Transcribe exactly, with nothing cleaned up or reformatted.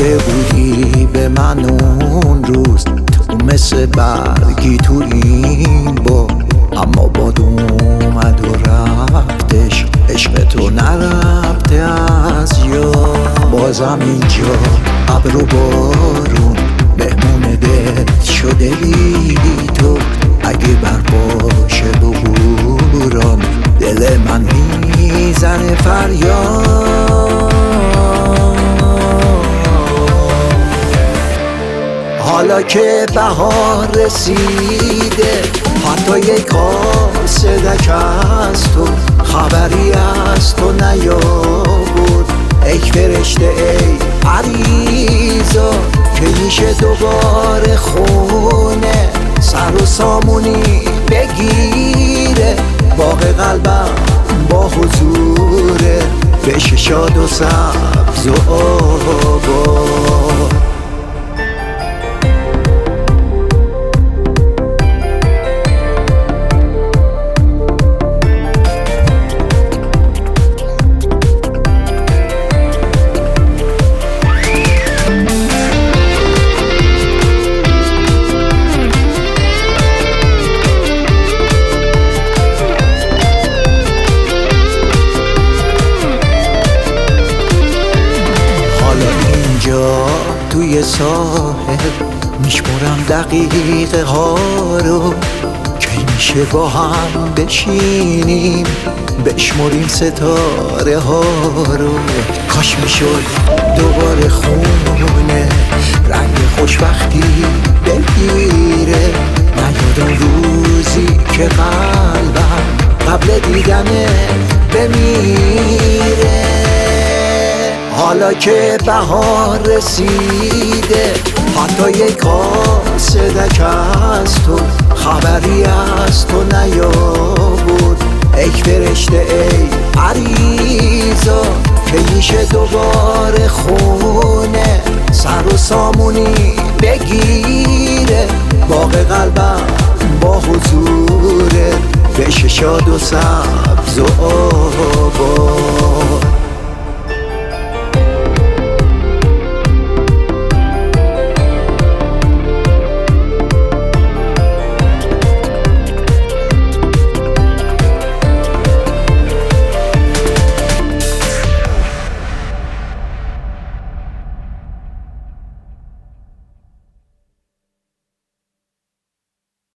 گفته بودی به من اون روز تو مثل برگی تو این با، اما باد اومد و رفتش، عشق تو نرفته از یاد. بازم اینجا ابر و بارون مهمون دل شده بی تو، اگه برپاشه ببورم دل من میزنه فریاد. حالا که بهار رسیده حتی یک کاسدک از تو، خبری از تو نیابود ای فرشته ای پریزا، که میشه دوباره خونه سر و سامونی بگیره، باغ قلبم با حضوره بشه شاد و سبز و آباد. توی ساحل میشمرم دقیقه ها رو، که میشه با هم بشینیم بشمریم ستاره ها رو. کاش میشد دوباره خونه رنگ خوشبختی بگیره، نیاد اون روزی که قلبم قبل دیدنه بمیره. حالا که بهار رسیده حتی یک کاسدک از تو، خبری از تو نیابود ای فرشته ای پریزا، که میشه دوباره خونه سر و سامونی بگیره، باغ قلبم با حضوره بشه شاد و سبز و آباد.